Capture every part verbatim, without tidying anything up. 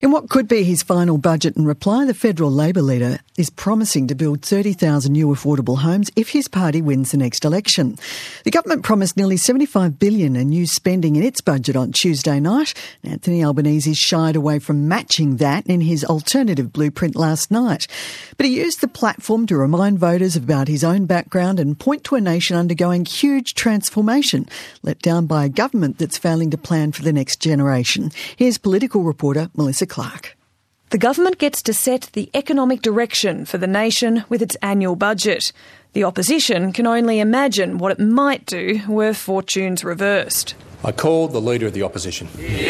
In what could be his final budget and reply, the federal Labor leader is promising to build thirty thousand new affordable homes if his party wins the next election. The government promised nearly seventy-five billion dollars in new spending in its budget on Tuesday night. Anthony Albanese shied away from matching that in his alternative blueprint last night. But he used the platform to remind voters about his own background and point to a nation undergoing huge transformation, let down by a government that's failing to plan for the next generation. Here's political reporter Melissa Clark. The government gets to set the economic direction for the nation with its annual budget. The opposition can only imagine what it might do were fortunes reversed. I call the Leader of the Opposition.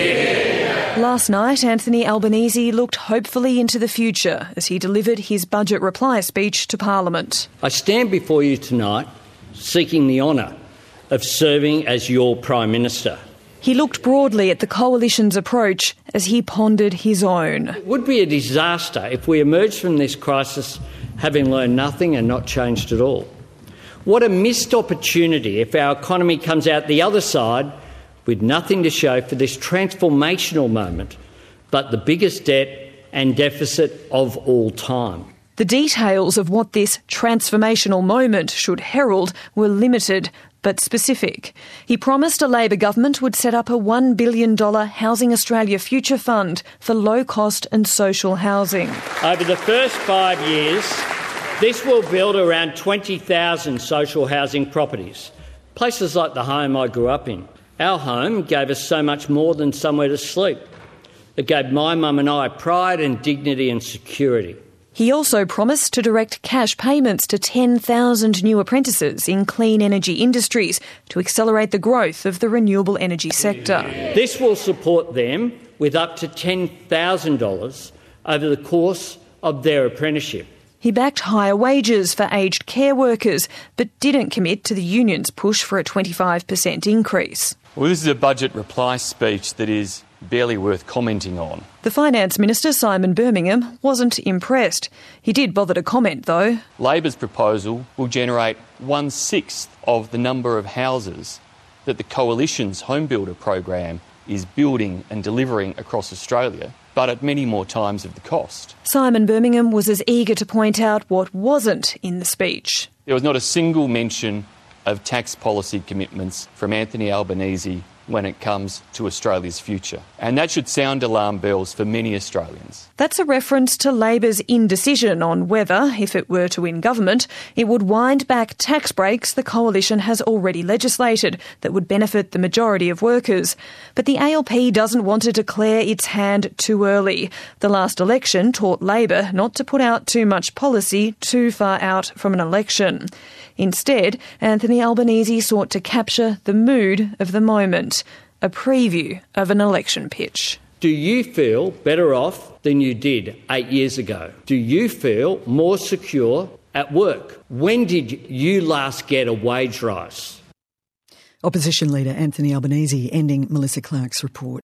Yeah. Last night, Anthony Albanese looked hopefully into the future as he delivered his budget reply speech to Parliament. I stand before you tonight seeking the honour of serving as your Prime Minister. He looked broadly at the coalition's approach as he pondered his own. It would be a disaster if we emerged from this crisis having learned nothing and not changed at all. What a missed opportunity if our economy comes out the other side with nothing to show for this transformational moment, but the biggest debt and deficit of all time. The details of what this transformational moment should herald were limited but specific. He promised a Labor government would set up a one billion dollars Housing Australia Future Fund for low-cost and social housing. Over the first five years, this will build around twenty thousand social housing properties, places like the home I grew up in. Our home gave us so much more than somewhere to sleep. It gave my mum and I pride and dignity and security. He also promised to direct cash payments to ten thousand new apprentices in clean energy industries to accelerate the growth of the renewable energy sector. This will support them with up to ten thousand dollars over the course of their apprenticeship. He backed higher wages for aged care workers, but didn't commit to the union's push for a twenty-five percent increase. Well, this is a budget reply speech that is barely worth commenting on. The Finance Minister, Simon Birmingham, wasn't impressed. He did bother to comment, though. Labor's proposal will generate one-sixth of the number of houses that the Coalition's home builder program is building and delivering across Australia, but at many more times of the cost. Simon Birmingham was as eager to point out what wasn't in the speech. There was not a single mention of tax policy commitments from Anthony Albanese when it comes to Australia's future. And that should sound alarm bells for many Australians. That's a reference to Labor's indecision on whether, if it were to win government, it would wind back tax breaks the coalition has already legislated that would benefit the majority of workers. But the A L P doesn't want to declare its hand too early. The last election taught Labor not to put out too much policy too far out from an election. Instead, Anthony Albanese sought to capture the mood of the moment, a preview of an election pitch. Do you feel better off than you did eight years ago? Do you feel more secure at work? When did you last get a wage rise? Opposition leader Anthony Albanese ending Melissa Clark's report.